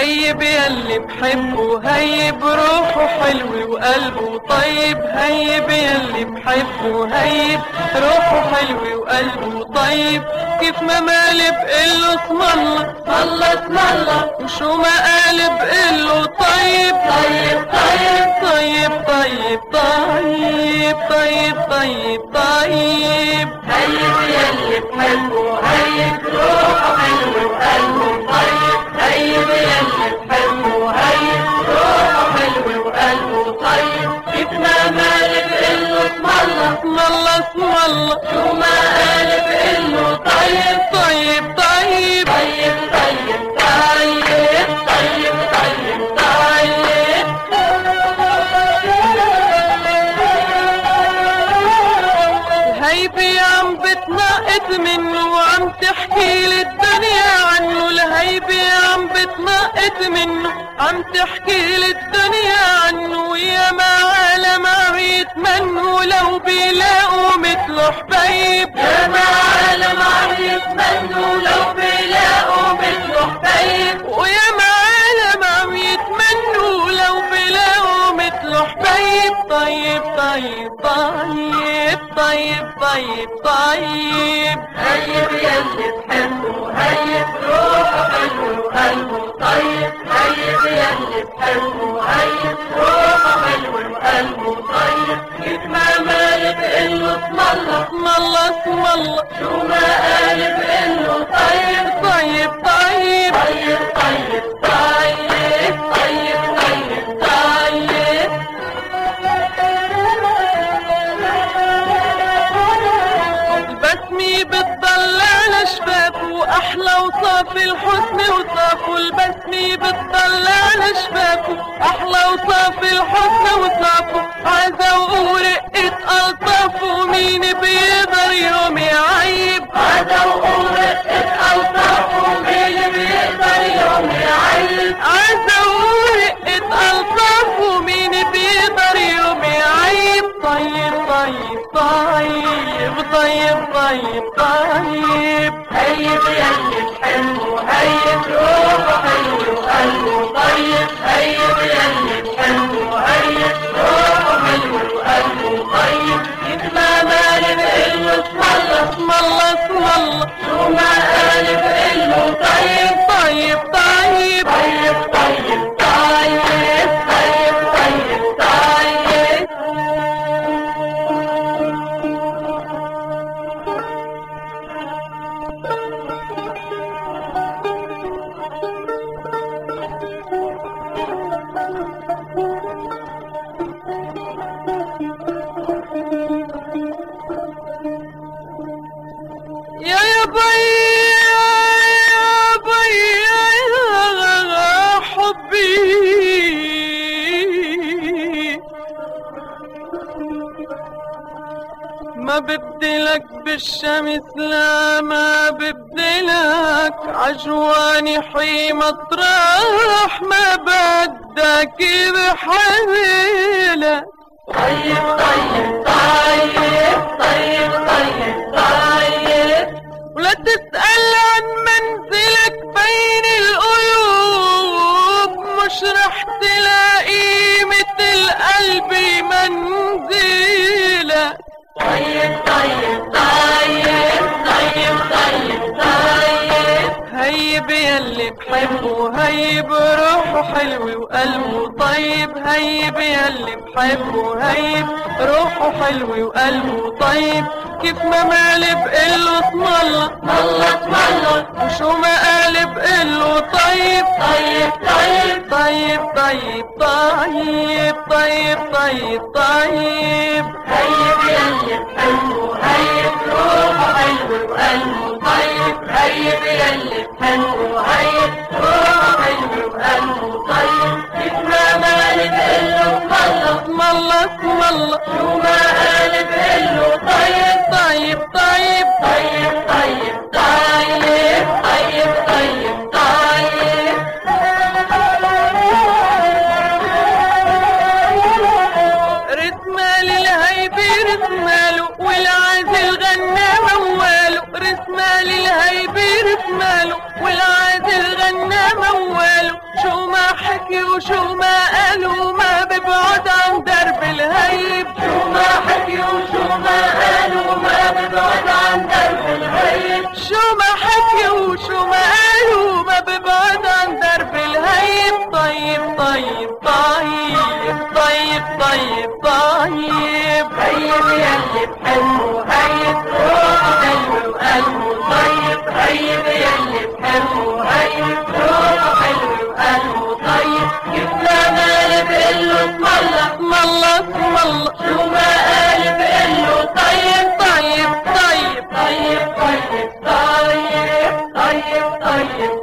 هيب ياللي بحبه هيب، روحه حلو وقلبه طيب. هيب ياللي بحبه هيب، روحه حلو وقلبه طيب. كيف ما مالب قله اسم الله الله اسم الله، وشو ما قالب قله طيب طيب طيب طيب طيب طيب طيب طيب طيب. هيب ياللي بحبه هيب، روحه حلو وقلبه طيب. هيب ياللي بحبه هيب، روحه حلو وقلبه طيب. كيف ما مالب قله اسم الله اسم الله اسم الله، شو ما قالب قله طيب طيب طيب طيب طيب طيب طيب طيب طيب. الهيبة عم بتنقط منه وعم تحكي للدنيا عنه. الهيبة عم بتنقط منه عم تحكي للدنيا عنه. يا ما عالم عم يتمنوا لو بيلاقوا مثله حبيب. يا ما عالم عم يتمنوا لو بيلاقوا مثله حبيب. ويا ما عالم عم يتمنوا لو بيلاقوا مثله حبيب. طيب طيب طيب طيب طيب طيب. هيب ياللي بحبه هيب، روحه حلو وقلبه طيب. هيب ياللي بحبه هيب، روحه حلو وقلبه طيب. كيف ما مالب قله اسم الله اسم الله اسم الله، شو ما قالب قله طيب طيب طيب طيب طيب طيب طيب طيب طيب. البسمة بتضل على شفافه أحلى وصاف الحسن وصافه. البسمة بتضل على شفافه أحلى وصاف الحسن وصافه. عزا ورقة ألطافه مين بيقدر يوم يعيب. هذا ورقة أوصافه مين بيقدر يوم يعيب. عزا ورقة ألطافه مين بيقدر يوم يعيب. طيب طيب طيب طيب طيب طيب. هيب ياللي بحبه هيب، روحه حلو وقلبه طيب. هيب ياللي بحبه هيب، روحه حلو وقلبه طيب. كيف ما مالب قله اسم الله اسم الله اسم الله، شو ما قالب قله طيب طيب طيب طيب طيب طيب طيب طيب طيب. يا بي يا بي يا حبي. ما ببدلك بالشمس لا ما ببدلك عجواني حي مطرح ما بدك بحملك. طيب طيب طيب طيب طيب طيب. ولا تسأل عن منزلك بين القلوب مش رح تلاقي مثل قلبي منزلك. طيب طيب طيب طيب طيب طيب. هيب ياللي بحبه هيب، روحه حلو وقلبه طيب. هيب ياللي بحبه هيب، روحه حلو وقلبه طيب. كيف ما مالب قله اسم الله الله اسم الله وشو ما قالب قله طيب طيب طيب طيب طيب طيب طيب طيب طيب. هيب ياللي بحبه هيب، روحه حلو وقلبه طيب. هيب ياللي بحبه هيب، روحه حلو وقلبه طيب. كيف ما مالب قله اسم الله اسم الله اسم الله، شو ما قالب قله طيب طيب طيب طيب طيب طيب طيب طيب طيب. رسمال الهيبة رسماله والعازل غنى مواله. رسمال الهيبة رسماله والعازل غنى غنى موال شو ما حكي وشو ما قال وما ببعد عن درب الهيب شو ما حكي وشو ما قال وما ببعد عن درب الهيب شو ما حكي وشو ما قال وما ببعد عن درب الهيب طيب طيب طيب طيب طيب طيب هيب يلي بحبه هيب روحه حلو وقلبه طيب هيب يلي بحبه هيب روحه حلو وقلبه طيب كيف ما بقله اسم الله اسم الله شو ما قال بقله طيب طيب طيب طيب طيب طيب طيب طيب